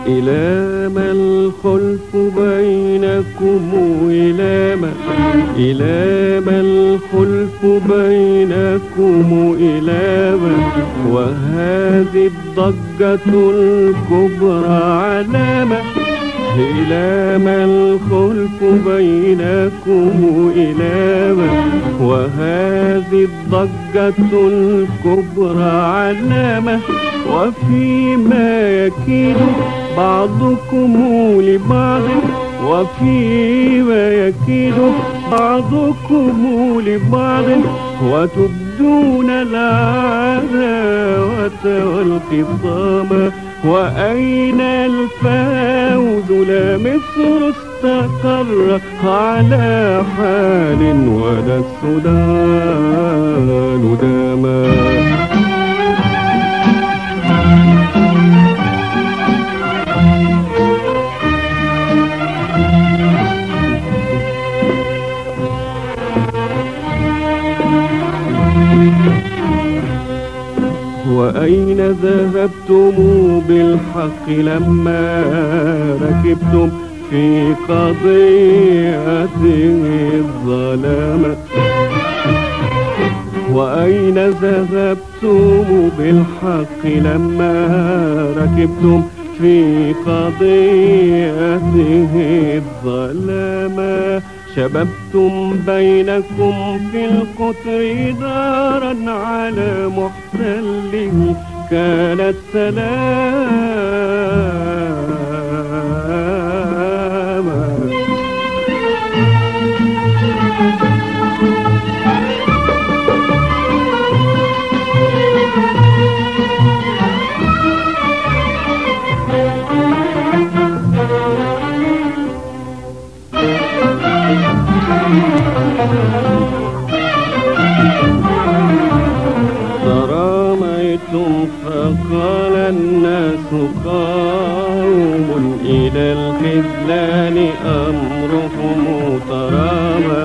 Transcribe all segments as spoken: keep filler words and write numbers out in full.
إلى ما الخلف بينكم إلى ما إلى ما الخلف بينكم إلى ما وهذه الضجة الكبرى علامة إلى ما الخلف بينكم إلى ما وهذه الضجة الكبرى علامة وفيما يكيد بعضكم لبعض وفيما يكيد بعضكم لبعض وتبدون العداوة والخصام وأين الفوز لا مصر استقر على حال ولا السودان داما وأين ذهبتم بالحق لما ركبتم في قضية الظلام وأين ذهبتم بالحق لما ركبتم في قضية الظلام شببتم بينكم في القطر دارا على محتله كانت سلاما تراميتم فقال الناس قوم إلى الخذلان أمرهم ترامى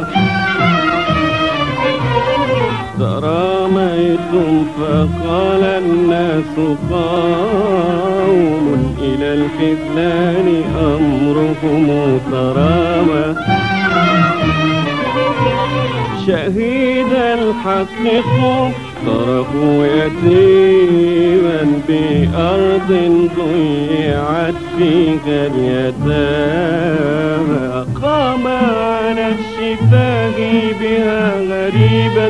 تراميتم فقال الناس قوم إلى الخذلان أمرهم ترامى شهيد الحق تركوا يتيما بأرض ضيعت فيها اليتامى أقام على الشفاه بها غريبا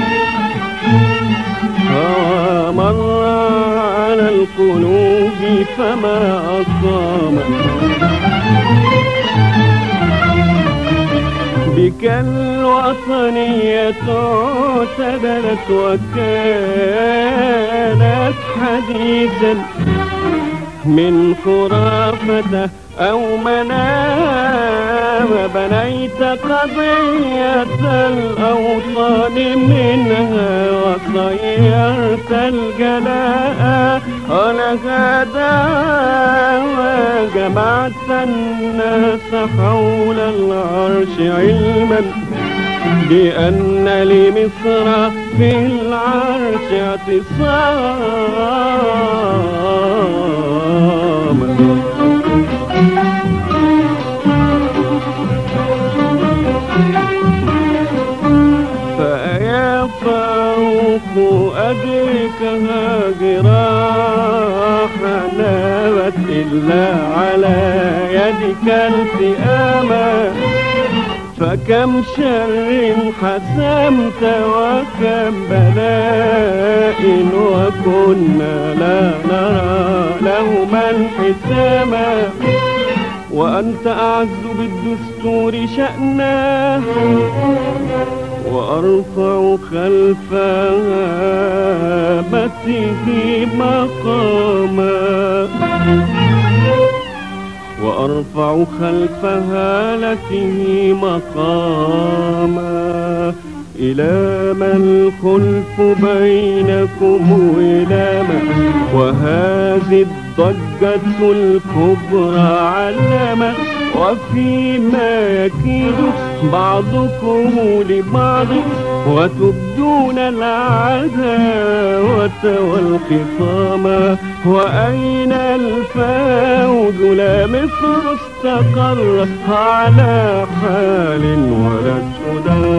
ومر على القلوب فما أقام بك الوطنية اعتدلت وكانت حديثا من خرافة أو منام بنيت قضية الأوطان منها وصيرت الجلاء ولها دعوى جمعت الناس حول العرش علما بأن لمصر في العرش اعتصام فيا فاروق أدركها جراحا نابت إلا على يدك التئاما فكم شر حسمت وكم بلاء وكنا لا نرى لهما انحساما وأنت أعز بالدستور شأنه وأرفع خلف هامته مقاما وأرفع خلف هالته مقاما إلى ما الخلف بينكم إلى ما وهذه الضجة الكبرى علامة وفيما يكيد بعضكم لبعض وتبدون العداوة والخصام وأين الفوز تعود لا مصر استقر على حال ولا السودان